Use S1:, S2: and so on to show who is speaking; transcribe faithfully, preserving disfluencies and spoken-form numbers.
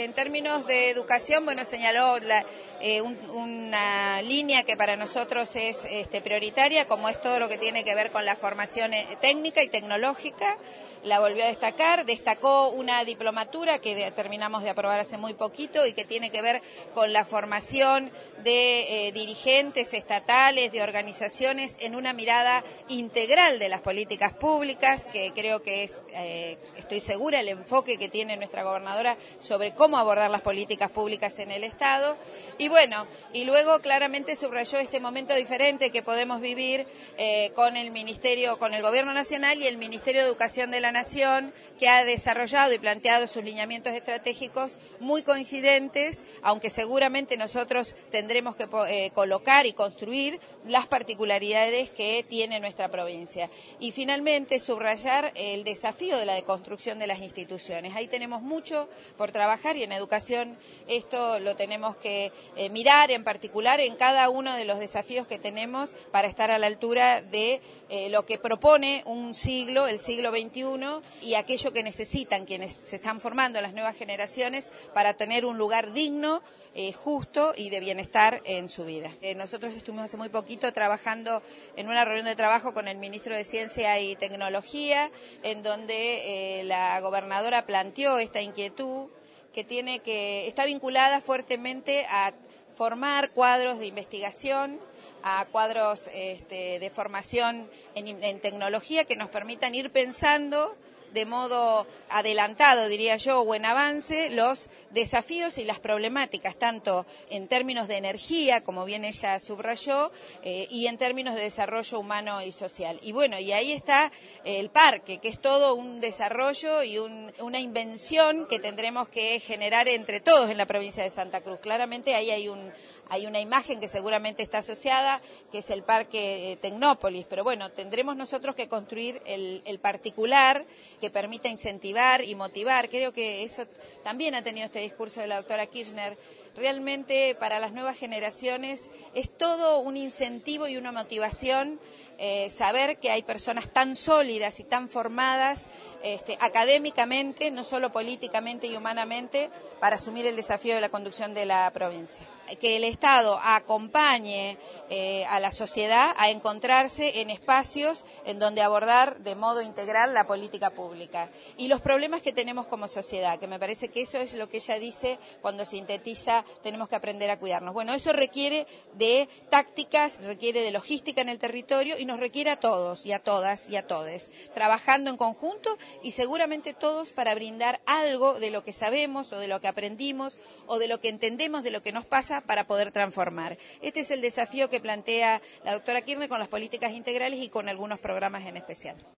S1: En términos de educación, bueno, señaló la, eh, un, una línea que para nosotros es este, prioritaria, como es todo lo que tiene que ver con la formación técnica y tecnológica. La volvió a destacar, destacó una diplomatura que de, terminamos de aprobar hace muy poquito y que tiene que ver con la formación de eh, dirigentes estatales, de organizaciones, en una mirada integral de las políticas públicas, que creo que es, eh, estoy segura, el enfoque que tiene nuestra gobernadora sobre cómo abordar las políticas públicas en el Estado. Y bueno, y luego claramente subrayó este momento diferente que podemos vivir eh, con el Ministerio, con el Gobierno Nacional y el Ministerio de Educación de la Nación, que ha desarrollado y planteado sus lineamientos estratégicos muy coincidentes, aunque seguramente nosotros tendremos que eh, colocar y construir las particularidades que tiene nuestra provincia. Y finalmente subrayar el desafío de la deconstrucción de las instituciones. Ahí tenemos mucho por trabajar y en educación esto lo tenemos que eh, mirar en particular en cada uno de los desafíos que tenemos para estar a la altura de eh, lo que propone un siglo, el siglo veintiuno, y aquello que necesitan quienes se están formando, las nuevas generaciones, para tener un lugar digno, eh, justo y de bienestar en su vida. Eh, nosotros estuvimos hace muy poquito trabajando en una reunión de trabajo con el ministro de Ciencia y Tecnología, en donde eh, la gobernadora planteó esta inquietud que tiene que está vinculada fuertemente a formar cuadros de investigación, a cuadros este, de formación en, en tecnología que nos permitan ir pensando de modo adelantado, diría yo, o en avance, los desafíos y las problemáticas, tanto en términos de energía, como bien ella subrayó, eh, y en términos de desarrollo humano y social. Y bueno, y ahí está el parque, que es todo un desarrollo y un, una invención que tendremos que generar entre todos en la provincia de Santa Cruz. Claramente ahí hay un hay una imagen que seguramente está asociada, que es el Parque Tecnópolis, pero bueno, tendremos nosotros que construir el, el particular que permita incentivar y motivar. Creo que eso también ha tenido este discurso de la doctora Kirchner. Realmente para las nuevas generaciones es todo un incentivo y una motivación eh, saber que hay personas tan sólidas y tan formadas este, académicamente, no solo políticamente y humanamente, para asumir el desafío de la conducción de la provincia. Que el Estado acompañe eh, a la sociedad a encontrarse en espacios en donde abordar de modo integral la política pública y los problemas que tenemos como sociedad, que me parece que eso es lo que ella dice cuando sintetiza tenemos que aprender a cuidarnos. Bueno, eso requiere de tácticas, requiere de logística en el territorio y nos requiere a todos y a todas y a todes, trabajando en conjunto y seguramente todos para brindar algo de lo que sabemos o de lo que aprendimos o de lo que entendemos de lo que nos pasa para poder transformar. Este es el desafío que plantea la doctora Kirchner con las políticas integrales y con algunos programas en especial.